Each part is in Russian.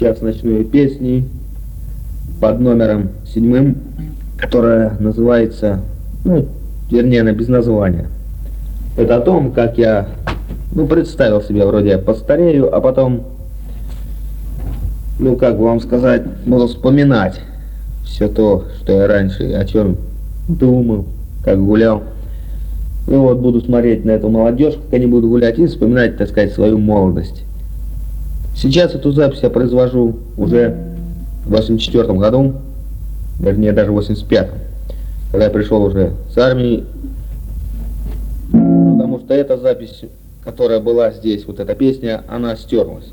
сейчас ночную песню под номером 7, которая называется, вернее, она без названия. Это о том, как я, представил себя, вроде я постарею, а потом, как бы вам сказать, буду вспоминать все то, что я раньше, о чем думал, как гулял. И вот буду смотреть на эту молодежь, как они будут гулять, и вспоминать, так сказать, свою молодость. Сейчас эту запись я произвожу уже в 84 году, вернее, даже в 85-м, когда я пришел уже с армии, потому что эта запись, которая была здесь, вот эта песня, она стерлась.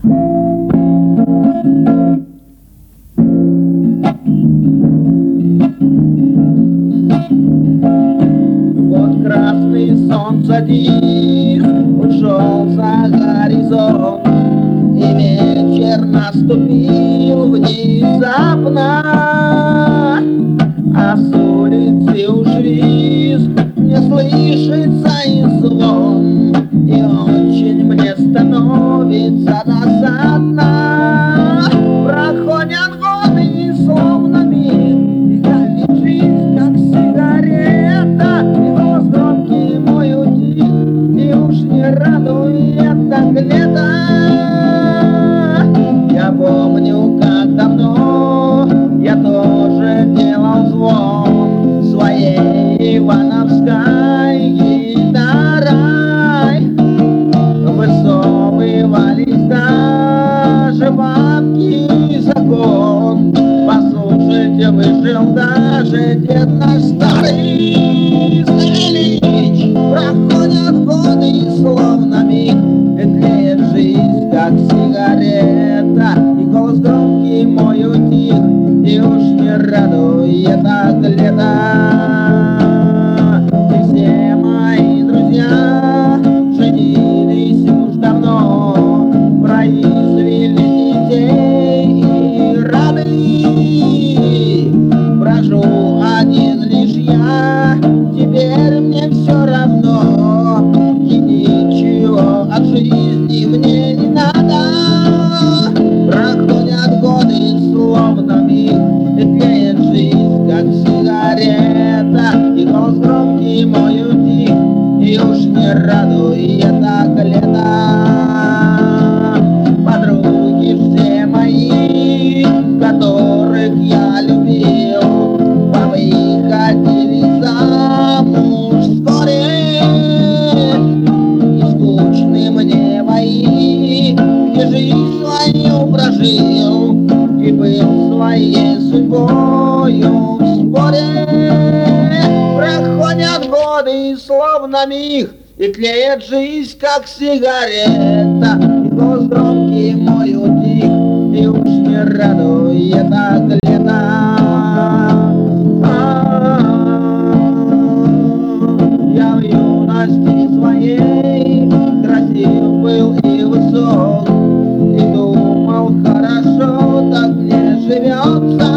Вот красный солнце диск ушел за горизонт, и вечер наступил внезапно, а с улицы уж визг не слышится и звон, и очень мне становится досадно. Проходят годы и словно миг, и галит жизнь, как сигарета, и голос громкий мой утих, и уж не радует так лето. Я помню, как давно я тоже делал звон своей ивановской гитарой. Высовывались даже бабки закон. Послушайте, выжил даже дед наш старый Ильич. Проходят годы и словно миг, и тлеет жизнь, как сигарета, и голос громкий мой утих, и уж не радует так лето. И все мои друзья женились уж давно, произвели детей и рады. Прожу один лишь я, теперь мне все равно, и ничего от жизни мне не надо. Проходят годы словно миг, и тлеет жизнь, как сигарета, и голос громкий мой утих, и уж не радует так лето. Подруги все мои, которых я любил, повыходили замуж вскоре, и скучны мне бои, где жизнь свою прожил и был своей судьбою в споре. Проходят годы и словно миг, и тлеет жизнь, как сигарета, и голос громкий мой утих, и уж не радует так лето. Я в юности своей красив был и высок, и думал, хорошо так мне живется.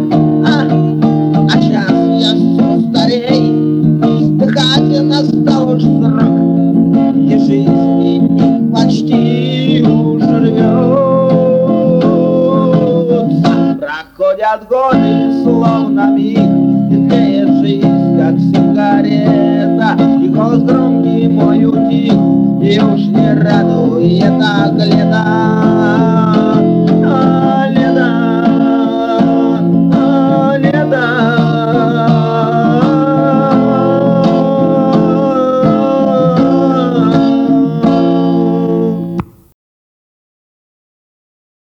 А сейчас я все старей, вздыхать настал уж срок, и жизни почти уж рвется. Проходят годы словно миг, и тлеет жизнь, как сигарета, и голос громкий мой утих, и уж не радует так лето.